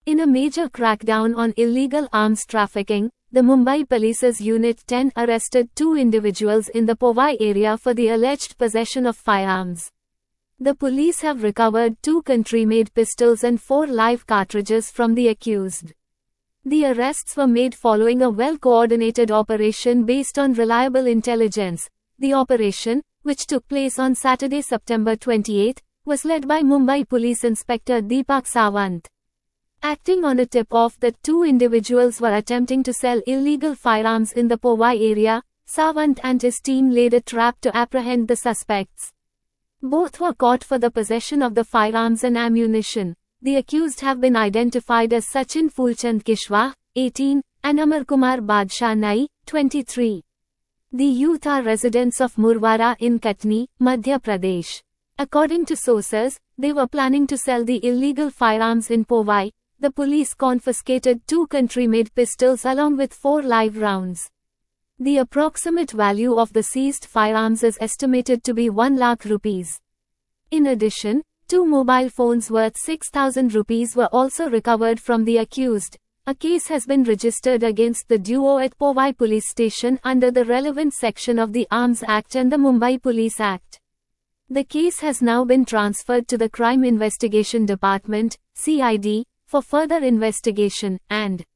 In a major crackdown on illegal arms trafficking, the Mumbai Police's Unit 10 arrested 2 individuals in the Powai area for the alleged possession of firearms. The police have recovered 2 country-made pistols and 4 live cartridges from the accused. The arrests were made following a well-coordinated operation based on reliable intelligence. The operation, which took place on Saturday, September 28, was led by Mumbai Police Inspector Deepak Sawant. Acting on a tip-off that 2 individuals were attempting to sell illegal firearms in the Powai area, Sawant and his team laid a trap to apprehend the suspects. Both were caught for the possession of the firearms and ammunition. The accused have been identified as Sachin Fulchand Kishwa, 18, and Amarkumar Badshah Nai, 23. The youth are residents of Murwara in Katni, Madhya Pradesh. According to sources, they were planning to sell the illegal firearms in Powai. The police confiscated 2 country-made pistols along with 4 live rounds. The approximate value of the seized firearms is estimated to be 1 lakh rupees. In addition, 2 mobile phones worth 6,000 rupees were also recovered from the accused. A case has been registered against the duo at Powai Police Station under the relevant section of the Arms Act and the Mumbai Police Act. The case has now been transferred to the Crime Investigation Department, CID, for further investigation, and